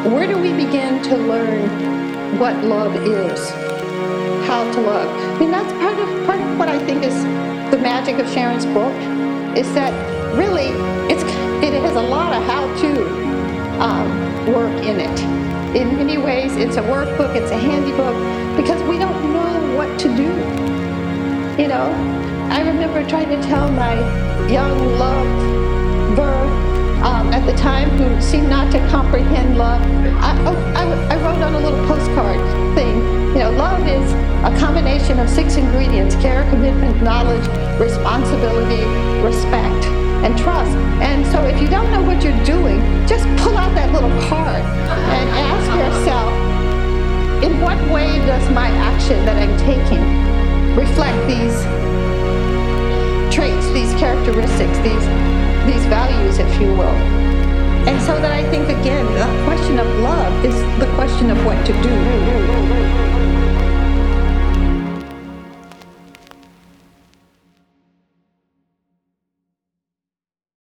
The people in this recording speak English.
Where do we begin to learn what love is? How to love? I mean, that's part of what I think is the magic of Sharon's book, is that really it has a lot of how-to work in it. In many ways, it's a workbook, it's a handy book, because we don't know what to do. You know, I remember trying to tell my young lover at the time, who seemed not to comprehend love. I wrote on a little postcard thing, you know, love is a combination of 6 ingredients: care, commitment, knowledge, responsibility, respect, and trust. And so if you don't know what you're doing, just pull out that little card and ask yourself, in what way does my action that I'm taking reflect these traits, these characteristics, these values, if you will. And so that I think, again, the question of love is the question of what to do.